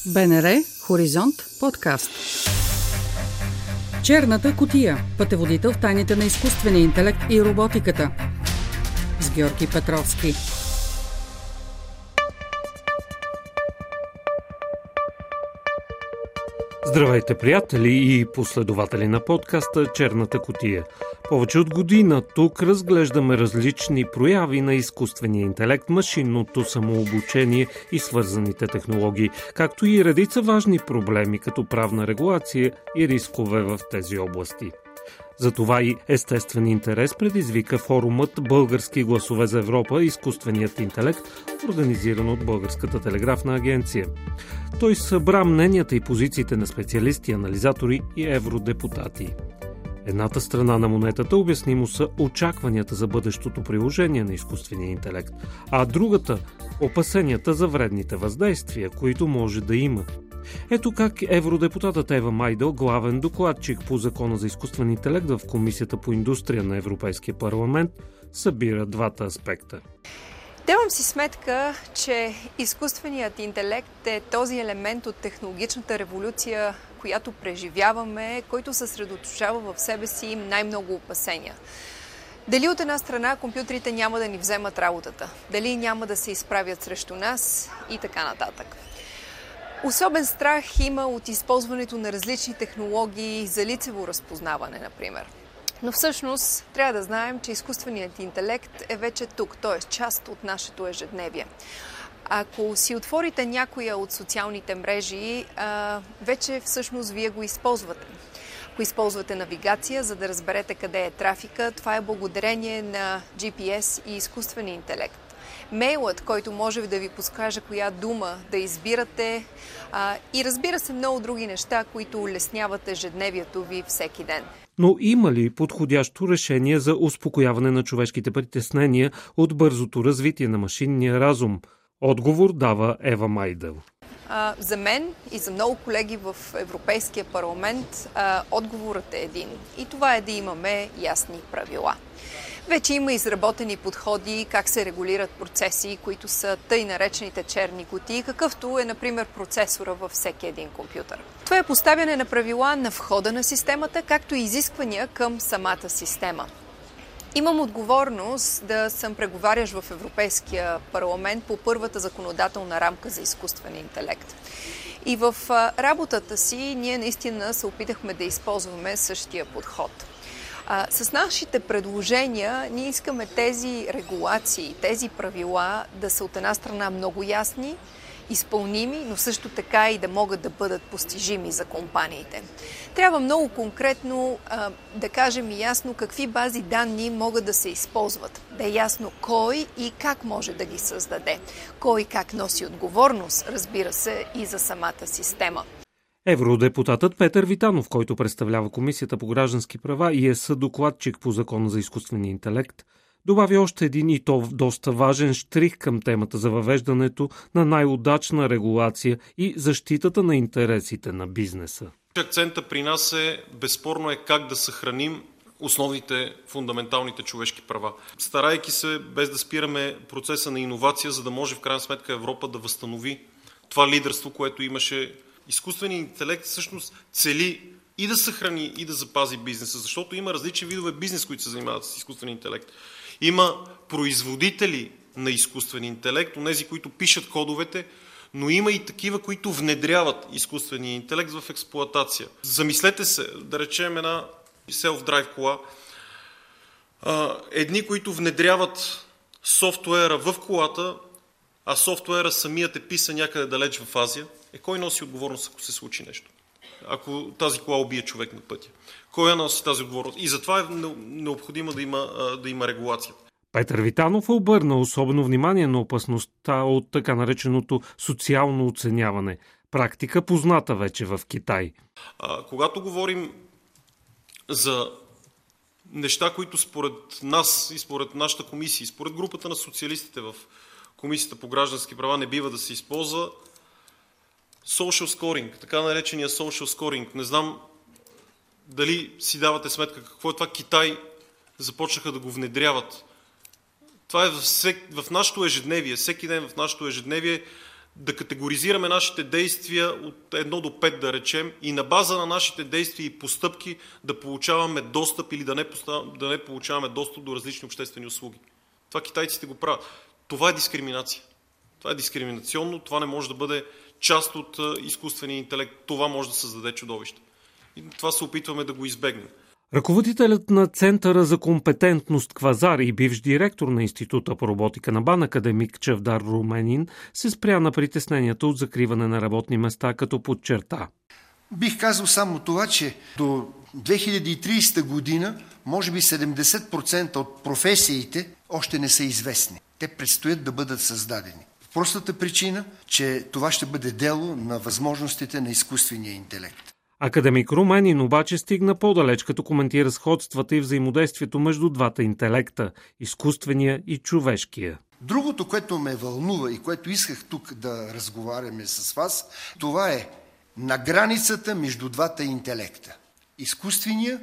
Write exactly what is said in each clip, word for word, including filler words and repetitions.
БНР Хоризонт подкаст. Черната кутия. Пътеводител в тайните на изкуствения интелект и роботиката. С Георги Петровски. Здравейте, приятели и последователи на подкаста Черната кутия. Повече от година тук разглеждаме различни прояви на изкуствения интелект, машинното самообучение и свързаните технологии, както и редица важни проблеми, като правна регулация и рискове в тези области. Затова и естествен интерес предизвика форумът Български гласове за Европа и изкуственият интелект, организиран от Българската телеграфна агенция. Той събра мненията и позициите на специалисти, анализатори и евродепутати. Едната страна на монетата обяснимо са очакванията за бъдещото приложение на изкуствения интелект, а другата – опасенията за вредните въздействия, които може да има. Ето как евродепутатът Ева Майдъл, главен докладчик по Закона за изкуствен интелект в Комисията по индустрия на Европейския парламент, събира двата аспекта. Давам си сметка, че изкуственият интелект е този елемент от технологичната революция, която преживяваме, който съсредоточава в себе си най-много опасения. Дали от една страна компютрите няма да ни вземат работата, дали няма да се изправят срещу нас и така нататък. Особен страх има от използването на различни технологии за лицево разпознаване, например. Но всъщност трябва да знаем, че изкуственият интелект е вече тук, т.е. част от нашето ежедневие. Ако си отворите някоя от социалните мрежи, вече всъщност вие го използвате. Ако използвате навигация, за да разберете къде е трафика, това е благодарение на джи пи ес и изкуствения интелект. Мейлът, който може да ви подскаже коя дума да избирате а, и разбира се много други неща, които улесняват ежедневието ви всеки ден. Но има ли подходящо решение за успокояване на човешките притеснения от бързото развитие на машинния разум? Отговор дава Ева Майдъл. А, за мен и за много колеги в Европейския парламент а, отговорът е един. И това е да имаме ясни правила. Вече има изработени подходи как се регулират процеси, които са тъй наречените черни кутии, какъвто е, например, процесора във всеки един компютър. Това е поставяне на правила на входа на системата, както и изисквания към самата система. Имам отговорност да съм преговарящ в Европейския парламент по първата законодателна рамка за изкуствен интелект. И в работата си ние наистина се опитахме да използваме същия подход. А, с нашите предложения ние искаме тези регулации, тези правила да са от една страна много ясни, изпълними, но също така и да могат да бъдат постижими за компаниите. Трябва много конкретно а, да кажем и ясно какви бази данни могат да се използват. Да е ясно кой и как може да ги създаде. Кой как носи отговорност, разбира се, и за самата система. Евродепутатът Петър Витанов, който представлява Комисията по граждански права и е съдокладчик по Закона за изкуствения интелект, добави още един и то доста важен щрих към темата за въвеждането на най-удачна регулация и защитата на интересите на бизнеса. Акцента при нас е, безспорно е как да съхраним основните, фундаменталните човешки права. Старайки се, без да спираме процеса на иновация, за да може в крайна сметка Европа да възстанови това лидерство, което имаше. Изкуственият интелект всъщност цели и да съхрани, и да запази бизнеса, защото има различни видове бизнес, които се занимават с изкуствен интелект. Има производители на изкуствен интелект, онези, които пишат кодовете, но има и такива, които внедряват изкуствения интелект в експлоатация. Замислете се, да речем една self-drive кола, едни, които внедряват софтуера в колата, а софтуера самият е писан някъде далеч в Азия, е кой носи отговорност, ако се случи нещо? Ако тази кола убие човек на пътя. Кой я носи тази отговорност? И затова е необходимо да има, да има регулация. Петър Витанов обърна особено внимание на опасността от така нареченото социално оценяване. Практика позната вече в Китай. А, когато говорим за неща, които според нас и според нашата комисия, и според групата на социалистите в Комисията по граждански права не бива да се използва social scoring, така наречения social scoring. Не знам дали си давате сметка какво е това. Китай започнаха да го внедряват. Това е в, всек, в нашето ежедневие, всеки ден в нашето ежедневие да категоризираме нашите действия от едно до пет, да речем, и на база на нашите действия и постъпки да получаваме достъп или да не, да не получаваме достъп до различни обществени услуги. Това китайците го правят. Това е дискриминация. Това е дискриминационно, това не може да бъде част от изкуствения интелект. Това може да създаде чудовище. И това се опитваме да го избегнем. Ръководителят на Центъра за компетентност Квазар и бивш директор на Института по роботика на БАН академик Чавдар Руменин се спря на притесненията от закриване на работни места, като подчерта. Бих казал само това, че до две хиляди и тридесета година може би седемдесет процента от професиите още не са известни. Те предстоят да бъдат създадени. В простата причина, че това ще бъде дело на възможностите на изкуствения интелект. Академик Руменин обаче стигна по-далеч, като коментира сходствата и взаимодействието между двата интелекта – изкуствения и човешкия. Другото, което ме вълнува и което исках тук да разговаряме с вас, това е на границата между двата интелекта – изкуствения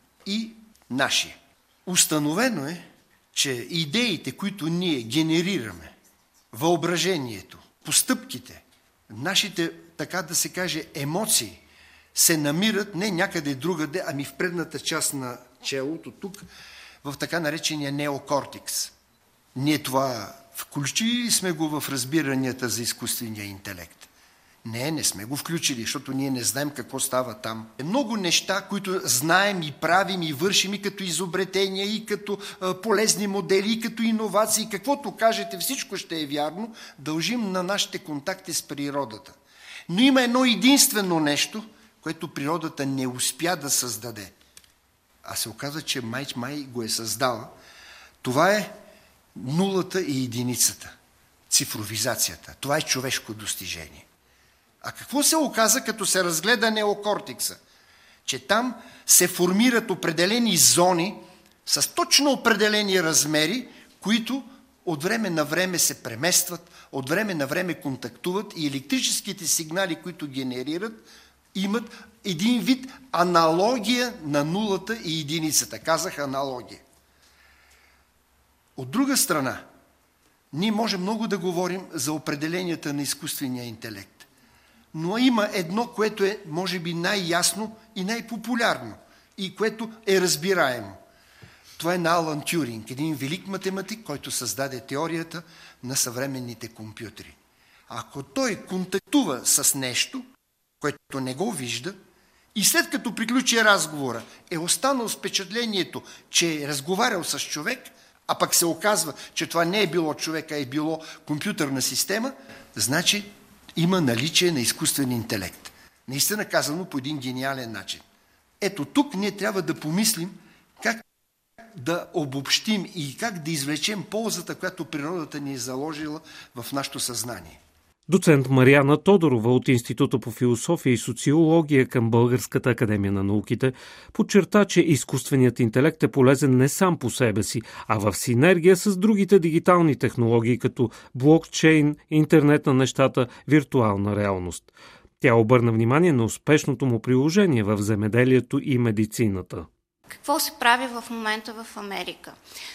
и нашия. Установено е, че идеите, които ние генерираме, въображението, постъпките, нашите, така да се каже, емоции, се намират не някъде другаде, ами в предната част на челото, тук, в така наречения неокортикс. Ние това включили сме го в разбиранията за изкуствения интелект. Не, не сме го включили, защото ние не знаем какво става там. Много неща, които знаем и правим и вършим и като изобретения, и като а, полезни модели, и като иновации, каквото кажете, всичко ще е вярно, дължим на нашите контакти с природата. Но има едно единствено нещо, което природата не успя да създаде. А се оказа, че май, май го е създала. Това е нулата и единицата. Цифровизацията. Това е човешко достижение. А какво се оказа, като се разгледа неокортикса? Че там се формират определени зони с точно определени размери, които от време на време се преместват, от време на време контактуват и електрическите сигнали, които генерират, имат един вид аналогия на нулата и единицата. Казах аналогия. От друга страна, ние можем много да говорим за определенията на изкуствения интелект. Но има едно, което е, може би, най-ясно и най-популярно и което е разбираемо. Това е на Алан Тюринг, един велик математик, който създаде теорията на съвременните компютри. Ако той контактува с нещо, което не го вижда, и след като приключи разговора, е останал с впечатлението, че е разговарял с човек, а пък се оказва, че това не е било човек, а е било компютърна система, значи има наличие на изкуствен интелект. Наистина казано по един гениален начин. Ето тук ние трябва да помислим как да обобщим и как да извлечем ползата, която природата ни е заложила в нашето съзнание. Доцент Мариана Тодорова от Института по философия и социология към Българската академия на науките подчерта, че изкуственият интелект е полезен не сам по себе си, а в синергия с другите дигитални технологии, като блокчейн, интернет на нещата, виртуална реалност. Тя обърна внимание на успешното му приложение в земеделието и медицината. Какво се прави в момента в Америка?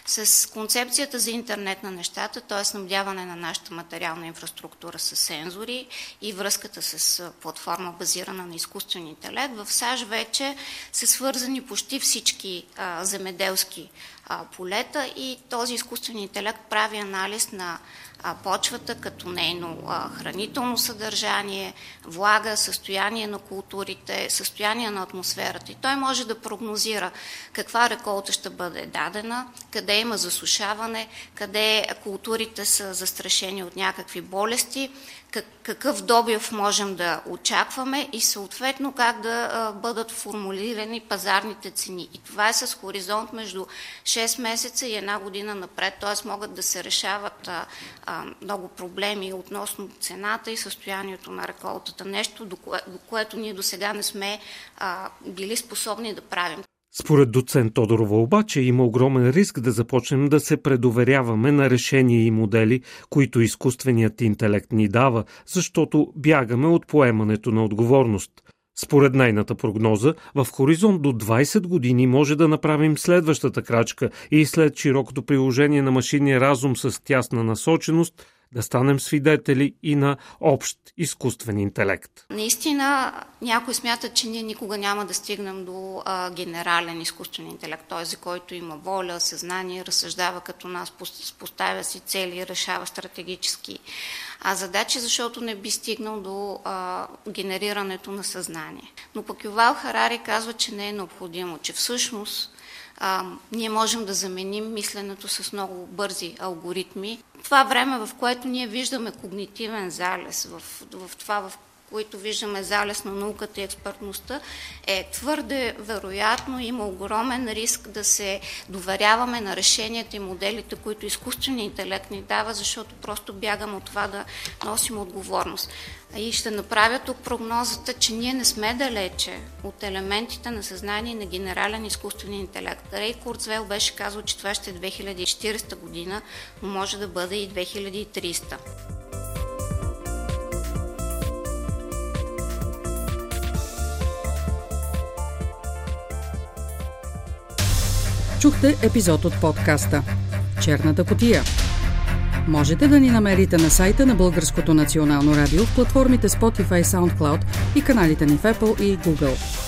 С концепцията за интернет на нещата, т.е. снабдяване на нашата материална инфраструктура с сензори и връзката с платформа базирана на изкуствен интелект, в САЩ вече са свързани почти всички а, земеделски а, полета и този изкуствен интелект прави анализ на а, почвата като нейно а, хранително съдържание, влага, състояние на културите, състояние на атмосферата. И той може да прогнозира каква реколта ще бъде дадена, къде има засушаване, къде културите са застрашени от някакви болести, какъв добив можем да очакваме и съответно как да бъдат формулирани пазарните цени. И това е с хоризонт между шест месеца и една година напред, т.е. могат да се решават а, а, много проблеми относно цената и състоянието на реколтата. Нещо, до, кое, до което ние до сега не сме а, били способни да правим. Според доцент Тодорова обаче има огромен риск да започнем да се предоверяваме на решения и модели, които изкуственият интелект ни дава, защото бягаме от поемането на отговорност. Според нейната прогноза, в хоризонт до двайсет години може да направим следващата крачка и след широкото приложение на машинния разум с тясна насоченост, да станем свидетели и на общ изкуствен интелект. Наистина, някой смята, че ние никога няма да стигнем до а, генерален изкуствен интелект, т.е. за който има воля, съзнание, разсъждава като нас, поставя си цели, решава стратегически а задачи, защото не би стигнал до а, генерирането на съзнание. Но пък Ювал Харари казва, че не е необходимо, че всъщност а, ние можем да заменим мисленето с много бързи алгоритми. Това време, в което ние виждаме когнитивен залез, в, в това, в които виждаме залез на науката и експертността, е твърде вероятно, има огромен риск да се доверяваме на решенията и моделите, които изкуственият интелект ни дава, защото просто бягаме от това да носим отговорност. И ще направя тук прогнозата, че ние не сме далече от елементите на съзнание на генерален изкуствен интелект. Рей Курцвейл беше казал, че това ще е две хиляди и четиридесета година, но може да бъде и две хиляди и тридесета. Чухте епизод от подкаста «Черната кутия». Можете да ни намерите на сайта на Българското национално радио, в платформите Spotify, SoundCloud и каналите ни в Apple и Google.